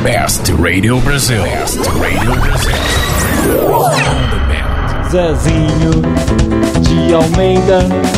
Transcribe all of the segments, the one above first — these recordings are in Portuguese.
Best Radio Brazil. Best Radio Brazil. Zezinho de Almeida,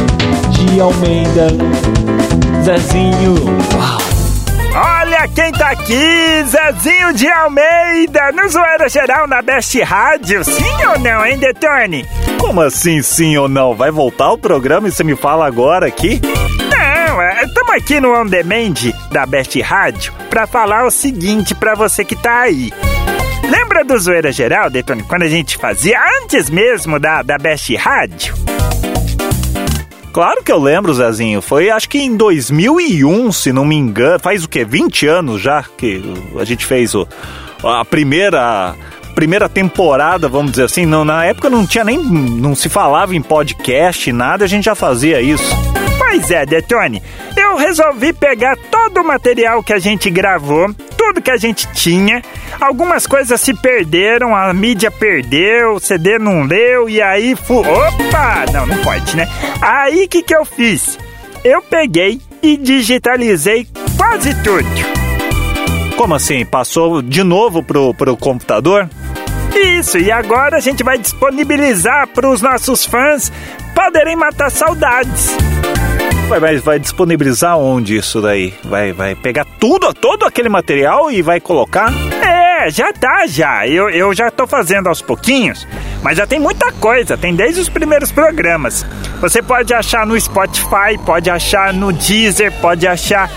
Zezinho. Uau. Olha quem tá aqui, Zezinho de Almeida, no Zoeira Geral na Best Rádio. Sim ou não, hein, Detone? Como assim sim ou não? Vai voltar o programa e você me fala agora aqui? Não, estamos aqui no On Demand da Best Rádio pra falar o seguinte pra você que tá aí. Lembra do Zoeira Geral, Detone, quando a gente fazia antes mesmo da Best Rádio? Claro que eu lembro, Zezinho. Foi acho que em 2001, se não me engano. Faz o quê? 20 anos já que a gente fez a primeira temporada, vamos dizer assim. Não, na época não se falava em podcast, nada, a gente já fazia isso. Pois é, Detone, eu resolvi pegar todo o material que a gente gravou, tudo que a gente tinha. Algumas coisas se perderam, a mídia perdeu, o CD não leu, e aí... Opa! Não pode, né? Aí, o que eu fiz? Eu peguei e digitalizei quase tudo. Como assim? Passou de novo pro computador? Isso, e agora a gente vai disponibilizar para os nossos fãs poderem matar saudades. Vai disponibilizar onde isso daí? Vai pegar todo aquele material e vai colocar? Já. Eu já tô fazendo aos pouquinhos, mas já tem muita coisa, tem desde os primeiros programas. Você pode achar no Spotify, pode achar no Deezer, pode achar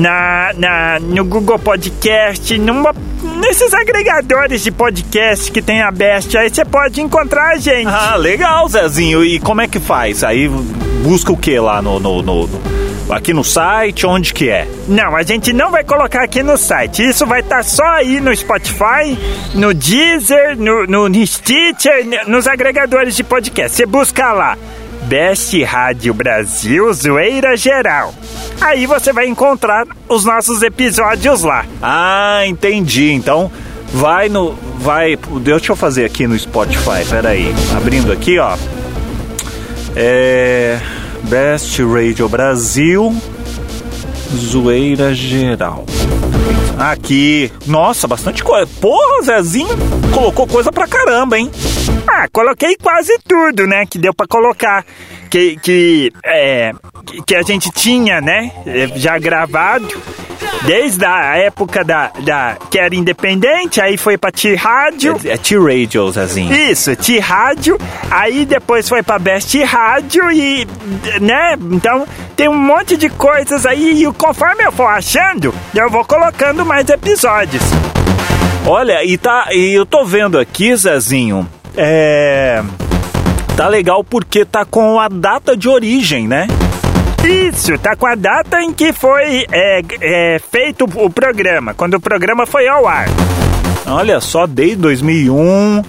no Google Podcast, nesses agregadores de podcast que tem a Best, aí você pode encontrar a gente. Ah, legal, Zezinho. E como é que faz? Aí busca o que lá aqui no site? Onde que é? Não, a gente não vai colocar aqui no site. Isso vai estar só aí no Spotify, no Deezer, no Stitcher, nos agregadores de podcast. Você busca lá Best Rádio Brasil Zoeira Geral. Aí você vai encontrar os nossos episódios lá. Ah, entendi. Então deixa eu fazer aqui no Spotify. Peraí, abrindo aqui, ó. Best Radio Brasil Zoeira Geral. Aqui. Nossa, bastante coisa. Porra, Zezinho colocou coisa pra caramba, hein? Coloquei quase tudo, né? Que deu pra colocar. Que a gente tinha, né? Já gravado. Desde a época que era independente, aí foi pra T-Rádio. É T-Radio, Zezinho. Isso, T-Rádio. Aí depois foi pra Best Rádio e, né? Então tem um monte de coisas aí e conforme eu for achando, eu vou colocando mais episódios. Olha, e eu tô vendo aqui, Zezinho, tá legal porque tá com a data de origem, né? Isso, tá com a data em que foi feito o programa, quando o programa foi ao ar. Olha só, desde 2001,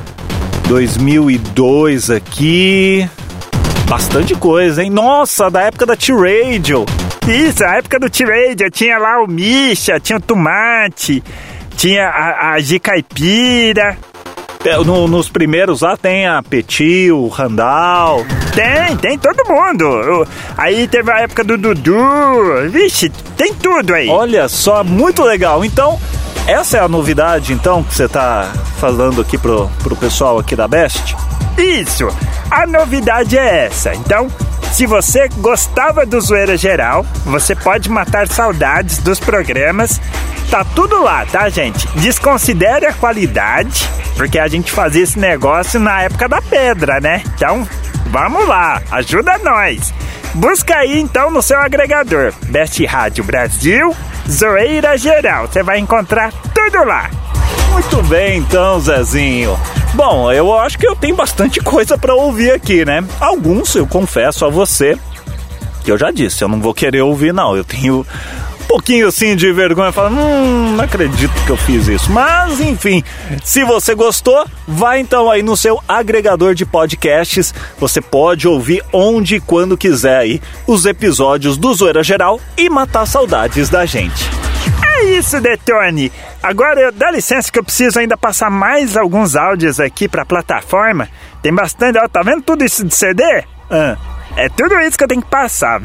2002 aqui, bastante coisa, hein? Nossa, da época da T-Radio. Isso, a época do T-Radio, tinha lá o Misha, tinha o Tomate, tinha a G Caipira. Nos primeiros lá tem a Petit, o Randall. Tem todo mundo. Aí teve a época do Dudu. Vixe, tem tudo aí. Olha só, muito legal. Então, essa é a novidade, então, que você tá falando aqui pro pessoal aqui da Best? Isso, a novidade é essa. Então, se você gostava do Zoeira Geral, você pode matar saudades dos programas. Tá tudo lá, tá, gente? Desconsidere a qualidade, porque a gente fazia esse negócio na época da pedra, né? Então, vamos lá, ajuda nós. Busca aí, então, no seu agregador. Best Rádio Brasil, Zoeira Geral. Você vai encontrar tudo lá. Muito bem, então, Zezinho. Bom, eu acho que eu tenho bastante coisa pra ouvir aqui, né? Alguns, eu confesso a você, que eu já disse, eu não vou querer ouvir, não. Eu tenho um pouquinho assim de vergonha, falando, não acredito que eu fiz isso. Mas, enfim, se você gostou, vai então aí no seu agregador de podcasts. Você pode ouvir onde e quando quiser aí os episódios do Zoeira Geral e matar saudades da gente. É isso, Detone. Agora, dá licença que eu preciso ainda passar mais alguns áudios aqui pra plataforma. Tem bastante, ó, tá vendo tudo isso de CD? É tudo isso que eu tenho que passar, viu?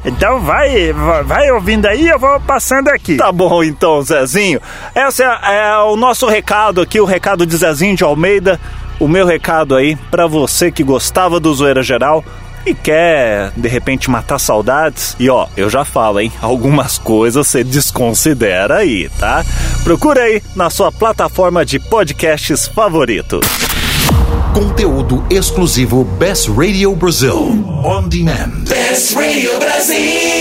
Então vai ouvindo aí, eu vou passando aqui. Tá bom então, Zezinho. Esse é o nosso recado aqui, o recado de Zezinho de Almeida. O meu recado aí pra você que gostava do Zoeira Geral e quer, de repente, matar saudades. E ó, eu já falo, hein? Algumas coisas você desconsidera aí, tá? Procura aí na sua plataforma de podcasts favorito. Conteúdo exclusivo Best Radio Brasil. On Demand. Best Radio Brasil.